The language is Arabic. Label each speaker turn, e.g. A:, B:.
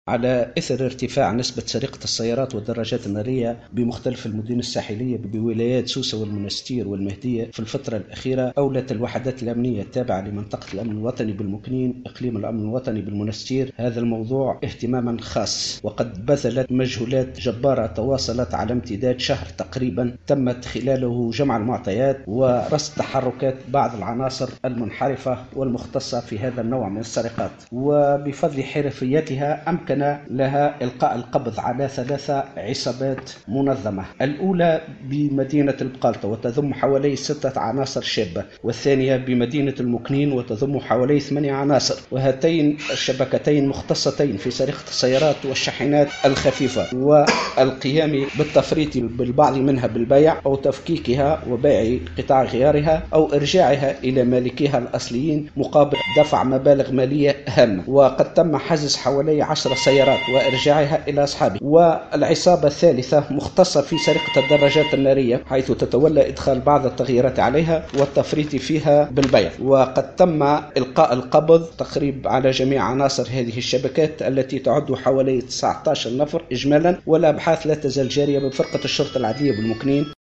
A: على إثر ارتفاع نسبة سرقة السيارات والدراجات النارية بمختلف المدن الساحلية بولايات سوسة والمنستير والمهدية في الفترة الأخيرة، أولت الوحدات الأمنية التابعة لمنطقة الأمن الوطني بالمكنين إقليم الأمن الوطني بالمنستير هذا الموضوع اهتماما خاص، وقد بذلت مجهودات جبارة تواصلت على امتداد شهر تقريبا، تمت خلاله جمع المعطيات ورصد تحركات بعض العناصر المنحرفة والمختصة في هذا النوع من السرقات، وبفضل حرفيتها أمكن لها إلقاء القبض على 3 عصابات منظمة. الأولى بمدينة البقالطة وتضم حوالي 6 عناصر شابة، والثانية بمدينة المكنين وتضم حوالي 8 عناصر، وهاتين الشبكتين مختصتين في سرقة السيارات والشاحنات الخفيفة والقيام بالتفريط بالبعض منها بالبيع أو تفكيكها وبيع قطع غيارها أو إرجاعها إلى مالكيها الأصليين مقابل دفع مبالغ مالية هامة. وقد تم حجز حوالي 10 سيارات وإرجاعها إلى أصحابها. والعصابة الثالثة مختصة في سرقة الدراجات النارية، حيث تتولى إدخال بعض التغييرات عليها والتفريط فيها بالبيع، وقد تم إلقاء القبض تقريب على جميع عناصر هذه الشبكات التي تعد حوالي 19 نفر إجمالا، والأبحاث لا تزال جارية بفرقة الشرطة العدلية بالمكنين.